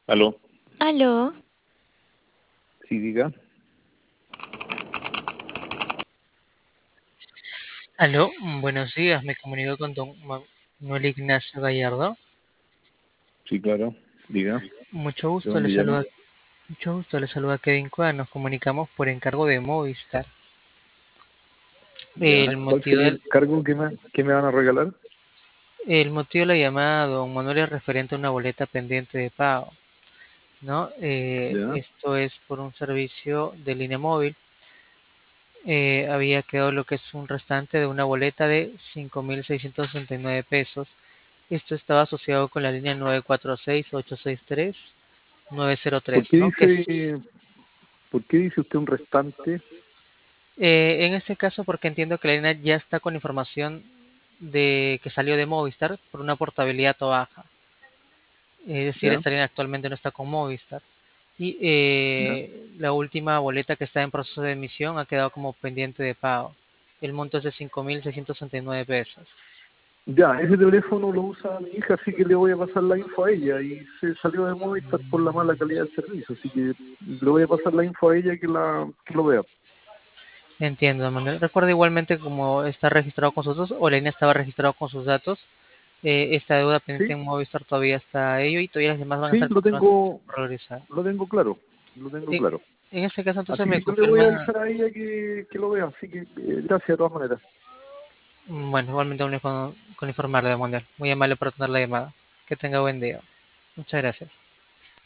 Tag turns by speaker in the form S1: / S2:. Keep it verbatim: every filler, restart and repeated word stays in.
S1: Aló,
S2: Aló,
S1: sí, diga.
S3: Aló, mm, buenos días, me comunico con don Manuel Ignacio Gallardo.
S1: Sí, claro, diga.
S3: Mucho
S1: ¿De
S3: gusto, le
S1: dónde llama?
S3: saluda, mucho gusto, le saluda Kevin Cueva. Nos comunicamos por encargo de Movistar. El
S1: Ya. ¿Cuál
S3: motivo
S1: sería
S3: del,
S1: el cargo que me, que me van a regalar?
S3: el motivo de la llamada, don Manuel, es referente a una boleta pendiente de pago, ¿no? Eh,
S1: Ya.
S3: esto es por un servicio de línea móvil. Eh, había quedado lo que es un restante de una boleta de cinco mil seiscientos sesenta y nueve pesos. Esto estaba asociado con la línea nueve cuatro seis ocho seis tres nueve cero
S1: ¿Por
S3: tres,
S1: qué
S3: ¿no? Que es,
S1: dice, por qué dice usted un restante?
S3: eh, en este caso, porque entiendo que la línea ya está con información de que salió de Movistar por una portabilidad o baja. Es decir,
S1: Ya,
S3: esta línea actualmente no está con Movistar. Y
S1: ya.
S3: eh, la última boleta que está en proceso de emisión ha quedado como pendiente de pago. El monto es de cinco mil seiscientos sesenta y nueve pesos.
S1: Ya, ese teléfono lo usa mi hija, así que le voy a pasar la info a ella y se salió de Movistar por la mala calidad del servicio, así que le voy a pasar la info a ella que la que lo vea.
S3: Entiendo, Manuel. Recuerda igualmente como está registrado con sus datos o la línea estaba registrado con sus datos. Eh, esta deuda pendiente
S1: Sí,
S3: en Movistar todavía está a ello y todavía las demás van a
S1: sí,
S3: estar
S1: lo
S3: continuando
S1: tengo,
S3: por realizar.
S1: lo tengo claro, lo tengo
S3: En,
S1: claro.
S3: en este caso, entonces
S1: Así
S3: me
S1: que yo le voy a
S3: confirma,
S1: avisar a ella que, que lo vea, así que eh, gracias de todas maneras.
S3: mm, bueno, igualmente con, con informarle de Manuel. Muy amable por atender la llamada. Que tenga buen día. Muchas gracias.